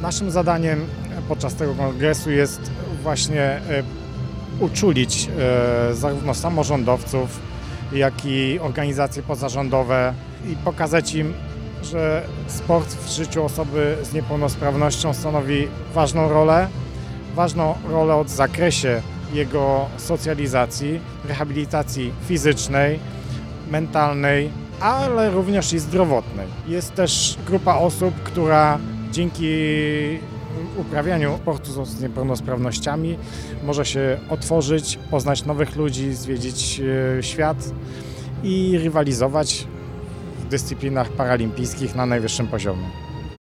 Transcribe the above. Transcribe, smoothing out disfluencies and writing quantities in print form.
Naszym zadaniem podczas tego kongresu jest właśnie uczulić zarówno samorządowców, jak i organizacje pozarządowe i pokazać im, że sport w życiu osoby z niepełnosprawnością stanowi ważną rolę w zakresie jego socjalizacji, rehabilitacji fizycznej, mentalnej, ale również i zdrowotnej. Jest też grupa osób, która dzięki uprawianiu sportu z niepełnosprawnościami może się otworzyć, poznać nowych ludzi, zwiedzić świat i rywalizować w dyscyplinach paralimpijskich na najwyższym poziomie.